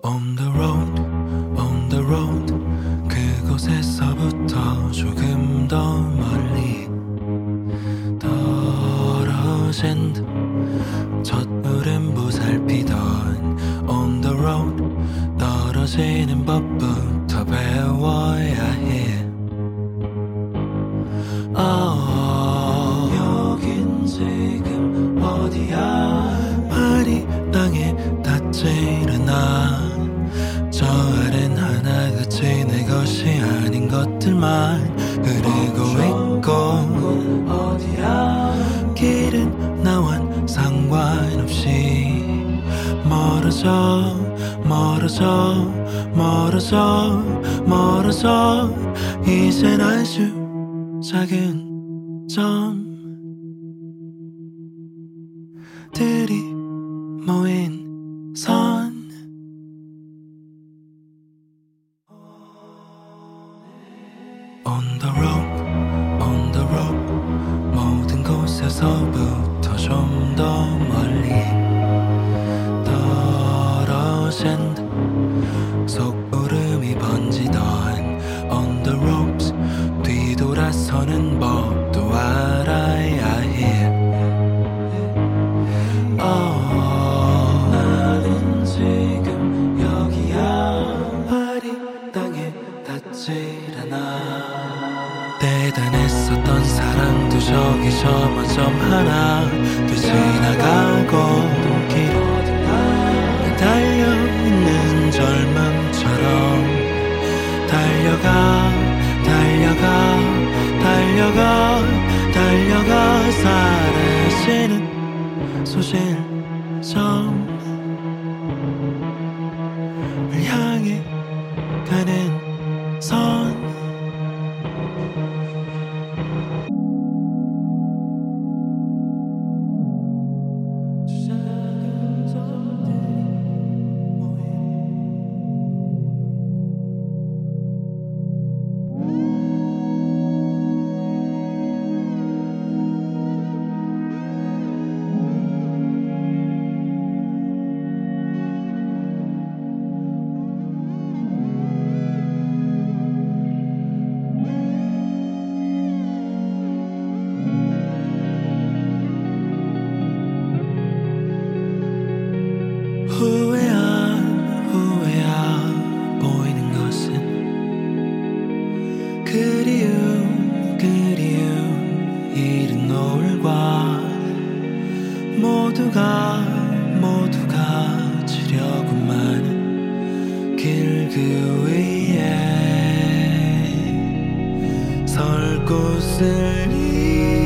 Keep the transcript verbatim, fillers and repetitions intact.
On the road, on the road 그곳에서부터 조금 더 멀리 떨어진 첫물은 보살피던 On the road 떨어지는 법부터 배워야 해. oh, 여긴 지금 어디야? 발이 땅에 닿질 않아. 저 아래는 하나같이 내 것이 아닌 것들만 흐르고 있고 어디야? 길은 나와 상관없이 멀어져 멀어져 멀어져 멀어져 이젠 아주 작은 점들이 모인 선. On the road, on the road 모든 곳에서부터 좀 더 멀리 떨어진 속구름이 번지던 On the ropes 뒤돌아서는 법도 알아야 해. oh, 나는 지금 여기야. 발이 땅에 닿질 않아. 대단했었던 사랑도 저기서 점 하나 또 지나가고 길 달려있는 젊음처럼 달려가 달려가 달려가 달려가 사라지는 소실점을 향해 가는 선. 후회야 후회야 보이는 것은 그리움 그리움 이른 노을과 모두가 모두가 지려고 많은 길 그 위에 설 곳을